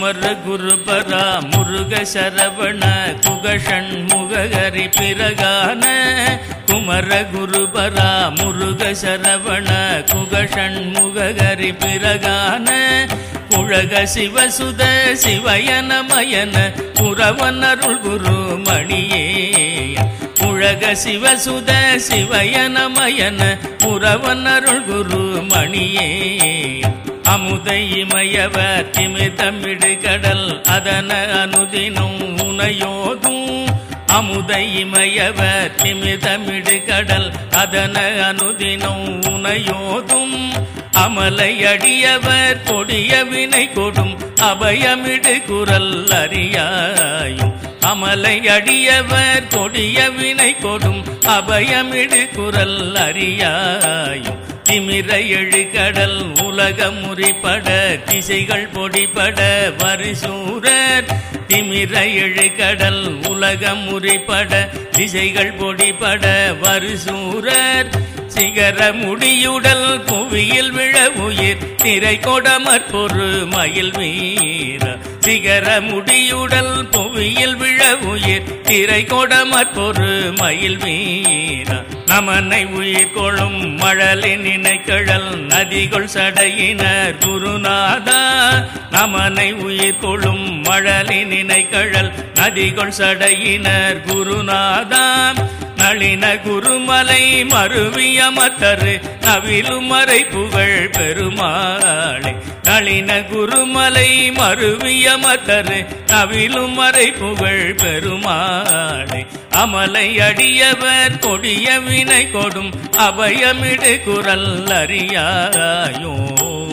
குமர குருபரா முருக சரவண குகஷண் முகரி பிரகான குமர குருபரா முருக சரவண குகஷண் முகரி பிரகான புழக சிவசுத சிவயனமயன புறவனருள் குரு மணியே புழக சிவசுத சிவயனமயன புறவனருள் குரு மணியே அமுதை இமயவர் திமிதமிடு கடல் அதன அனுதினம் உனையோதும் அமுதை இமயவர் திமிதமிடு கடல் அதன அனுதினம் உனையோதும் அமலை அடியவர் கொடிய வினை கொடும் அபயமிடு குரல் அறியாயும் அமலை அடியவர் கொடிய வினை கொடும் அபயமிடு குரல் அறியாயும் திமிர எழுகடல் உலக முறிப்பட திசைகள் பொடிபட வரிசூரர் திமிர எழுகடல் உலக முறிப்பட திசைகள் பொடிபட வரிசூரர் சிகர முடியுடல் புவியில் விழ உயிர் திரை கொடமற் பொரு மயில் வீர சிகர முடியுடல் புவியில் விழ உயிர் திரை கொடமற் பொரு மயில் வீர நமனை உயிர் கொள்ளும் மழலின் இணைக்கழல் நதிகள் சடையினர் குருநாதா நமனை உயிர் கொள்ளும் மழலின் இணைக்கழல் நதிகள் சடையினர் குருநாதா நளின குருமலை மருவிய மத்தரு நவிலுமறை புகழ் பெருமாளே நளின குருமலை மருவிய மத்தரு நவிலுமறை புகழ் பெருமாளே அமலை அடியவர் கொடிய வினை கொடும் அபயமிடு குரல் அறியாயோ